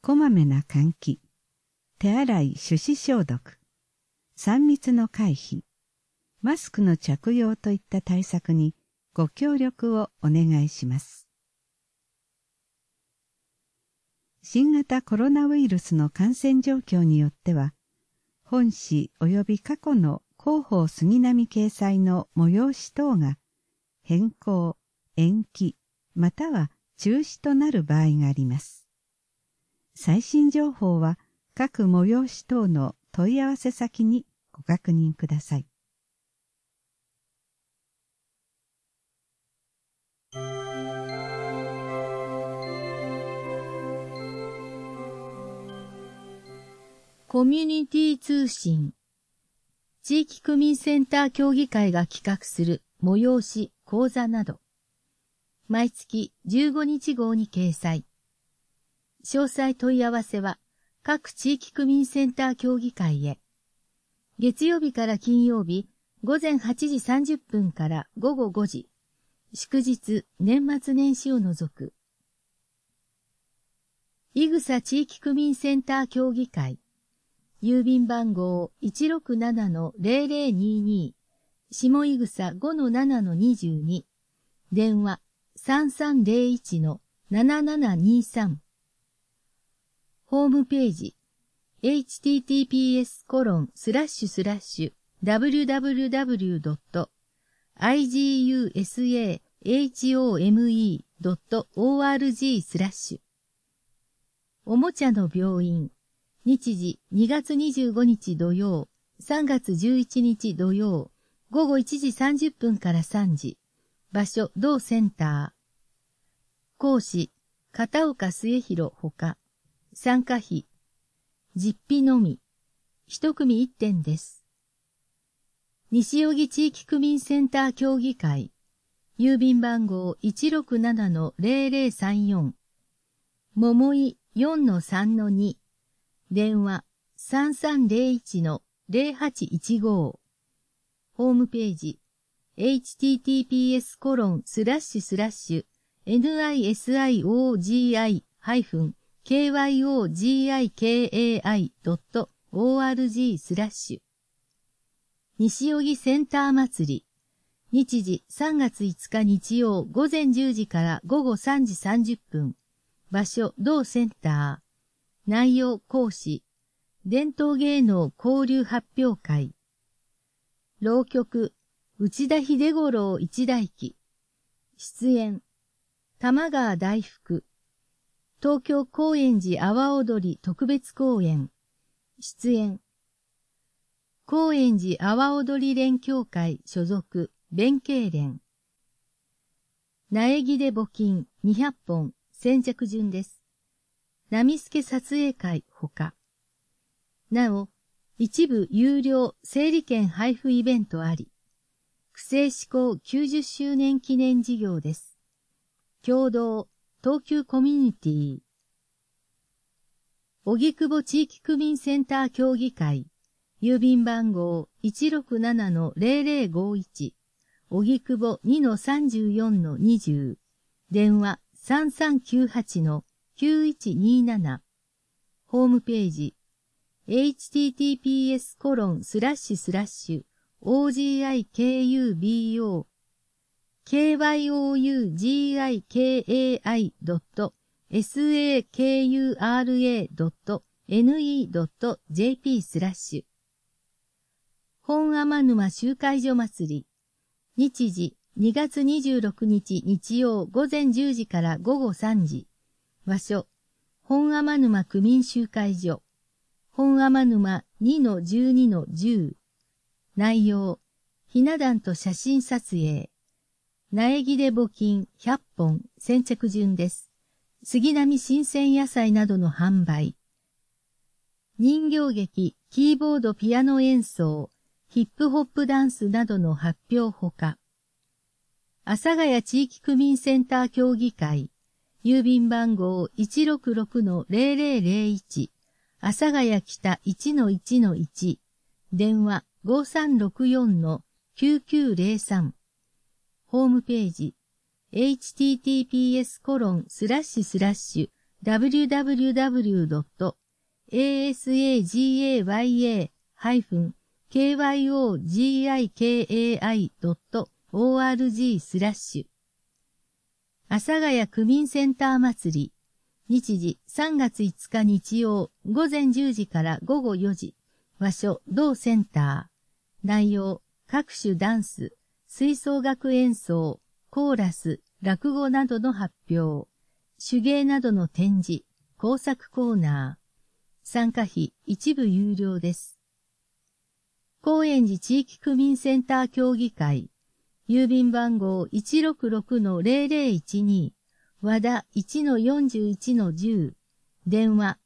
こまめな換気、手洗い手指消毒、3密の回避、マスクの着用といった対策にご協力をお願いします。新型コロナウイルスの感染状況によっては、本誌及び過去の広報杉並掲載の催し等が変更、延期、または中止となる場合があります。最新情報は各催し等の問い合わせ先にご確認ください。 コミュニティ通信。地域区民センター協議会が企画する催し、講座など。毎月15日号に掲載。詳細問い合わせは各地域区民センター協議会へ。月曜日から金曜日午前8時30分から午後5時。祝日、年末年始を除く。いぐさ地域区民センター協議会。郵便番号 167-0022 下いぐさ 5-7-22 電話 3301-7723 ホームページ https://www.igusahome.org/ おもちゃの病院日時2月25日土曜、3月11日土曜、午後1時30分から3時。場所、同センター。講師、片岡末広ほか。参加費、実費のみ。一組1点です。西荻地域区民センター協議会。郵便番号 167-0034。桃井 4-3-2。電話 3301-0815 ホームページ https://nisioi-kyogikai.org/ 西荻センター祭り日時3月5日日曜午前10時から午後3時30分場所同センター内容講師、伝統芸能交流発表会。浪曲、内田秀五郎一代記。出演、玉川大福。東京高円寺阿波踊り特別公演。出演、高円寺阿波踊り連協会所属、弁慶連。苗木で募金200本、先着順です。波助撮影会ほか。なお、一部有料整理券配布イベントあり。区政施行90周年記念事業です。共同、東急コミュニティ。荻窪地域区民センター協議会。郵便番号 167-0051。荻窪 2-34-20。電話 3398-9127 ホームページ https://ogikiubioi.sakura.ne.jp/ 本天沼集会所祭り日時2月26日日曜午前10時から午後3時。場所、本天沼区民集会所。本天沼 2-12-10。内容、ひな壇と写真撮影。苗木で募金100本先着順です。杉並新鮮野菜などの販売。人形劇、キーボードピアノ演奏、ヒップホップダンスなどの発表ほか。阿佐ヶ谷地域区民センター協議会、郵便番号 166-0001、阿佐ヶ谷北 1-1-1、電話 5364-9903、ホームページ、https:// www.asagaya-kyogikai.org/阿佐ヶ谷区民センター祭り、日時3月5日日曜午前10時から午後4時、場所同センター、内容各種ダンス、吹奏楽演奏、コーラス、落語などの発表、手芸などの展示、工作コーナー、参加費一部有料です。高円寺地域区民センター協議会、郵便番号 166-0012、和田 1-41-10、電話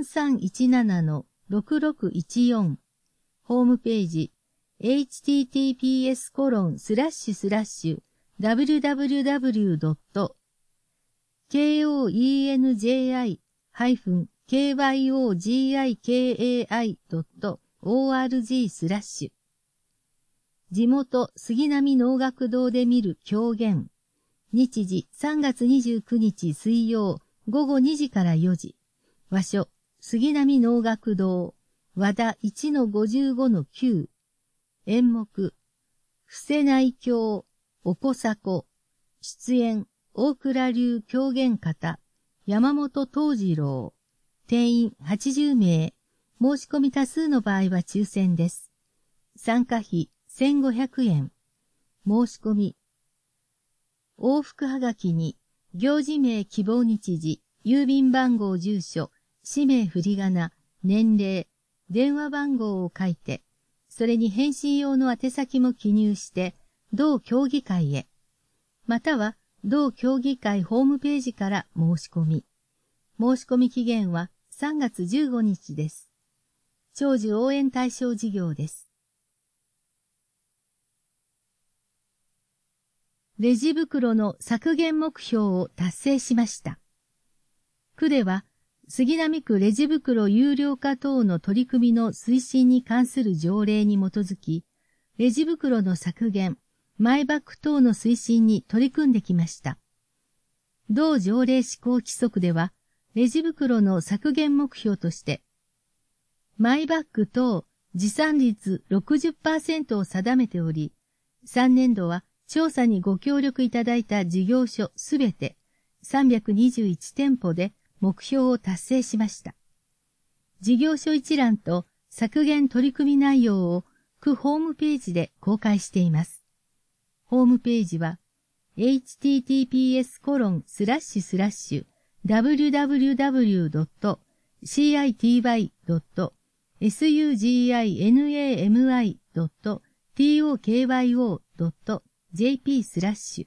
3317-6614、ホームページ、https://www.kyogikai.org/ 地元杉並能楽堂で見る狂言。日時3月29日水曜午後2時から4時。場所杉並能楽堂。和田 1-55-9。演目布施内経おこさこ。出演大倉流狂言方山本東次郎。定員80名。申し込み多数の場合は抽選です。参加費1500円。申し込み。往復はがきに、行事名希望日時、郵便番号住所、氏名振り仮名、年齢、電話番号を書いて、それに返信用の宛先も記入して、同協議会へ。または、同協議会ホームページから申し込み。申し込み期限は3月15日です。長寿応援対象事業です。レジ袋の削減目標を達成しました。区では、杉並区レジ袋有料化等の取り組みの推進に関する条例に基づき、レジ袋の削減、マイバッグ等の推進に取り組んできました。同条例施行規則では、レジ袋の削減目標として、マイバッグ等持参率 60% を定めており、3年度は調査にご協力いただいた事業所すべて321店舗で目標を達成しました。事業所一覧と削減取り組み内容を区ホームページで公開しています。ホームページは https://www.city.suginami.tokyo.jp/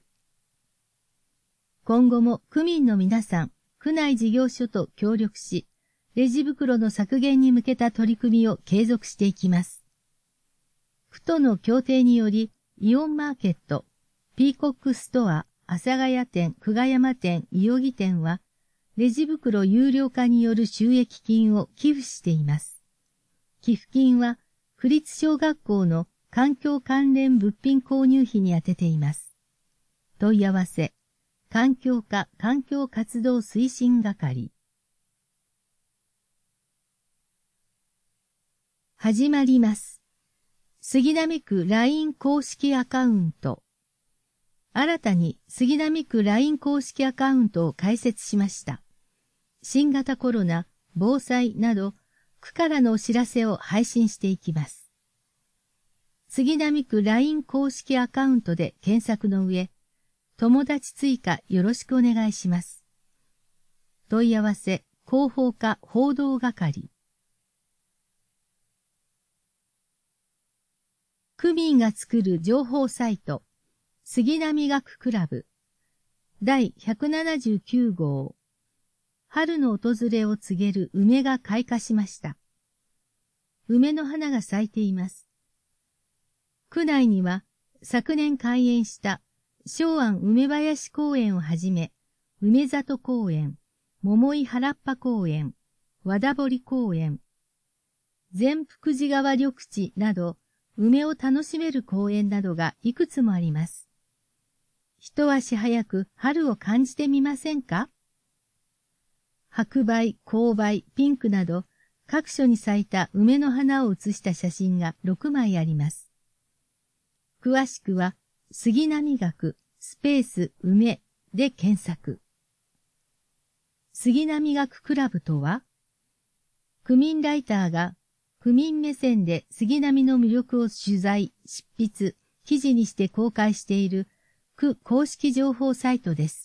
今後も区民の皆さん、区内事業所と協力し、レジ袋の削減に向けた取り組みを継続していきます。区との協定により、イオンマーケット、ピーコックストア、阿佐ヶ谷店、久我山店、伊予木店は、レジ袋有料化による収益金を寄付しています。寄付金は、区立小学校の環境関連物品購入費に充てています。問い合わせ、環境課環境活動推進係。始まります。杉並区 LINE 公式アカウント。新たに杉並区 LINE 公式アカウントを開設しました。新型コロナ、防災など、区からのお知らせを配信していきます。杉並区 LINE 公式アカウントで検索の上、友達追加よろしくお願いします。問い合わせ、広報課報道係。区民が作る情報サイト、杉並学クラブ、第179号。春の訪れを告げる梅が開花しました。梅の花が咲いています。区内には昨年開園した松庵梅林公園をはじめ、梅里公園、桃井原っぱ公園、和田堀公園、善福寺川緑地など、梅を楽しめる公園などがいくつもあります。一足早く春を感じてみませんか？ 白梅、紅梅、ピンクなど、各所に咲いた梅の花を写した写真が6枚あります。詳しくは、杉並学スペース梅で検索。杉並学クラブとは、区民ライターが区民目線で杉並の魅力を取材、執筆、記事にして公開している区公式情報サイトです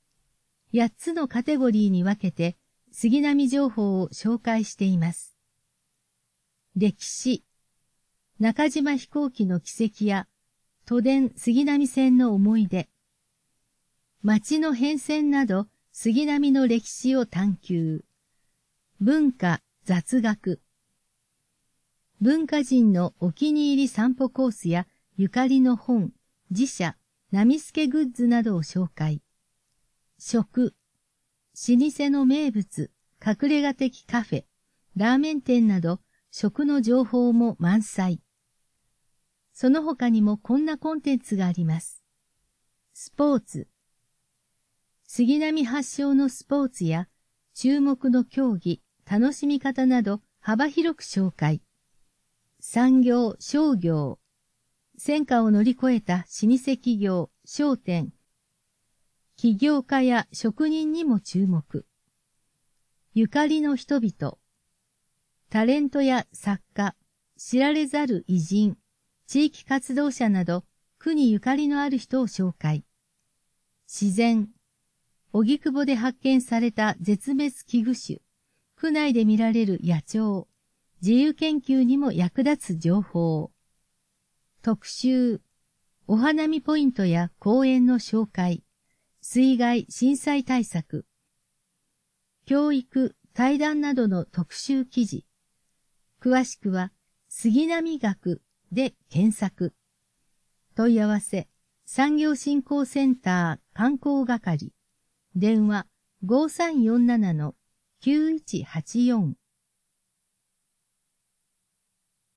。8つのカテゴリーに分けて杉並情報を紹介しています。歴史、中島飛行機の軌跡や都電杉並線の思い出、町の変遷など杉並の歴史を探求、文化、雑学、文化人のお気に入り散歩コースやゆかりの本、自社、波助グッズなどを紹介。食、老舗の名物、隠れ家的カフェ、ラーメン店など食の情報も満載。その他にもこんなコンテンツがあります。スポーツ。杉並発祥のスポーツや注目の競技、楽しみ方など幅広く紹介。産業、商業。戦火を乗り越えた老舗企業、商店。起業家や職人にも注目。ゆかりの人々。タレントや作家、知られざる偉人、地域活動者など、区にゆかりのある人を紹介。自然。荻窪で発見された絶滅危惧種。区内で見られる野鳥。自由研究にも役立つ情報。特集。お花見ポイントや公園の紹介。水害・震災対策。教育・対談などの特集記事。詳しくは、杉並学で検索。問い合わせ、産業振興センター観光係。電話 5347-9184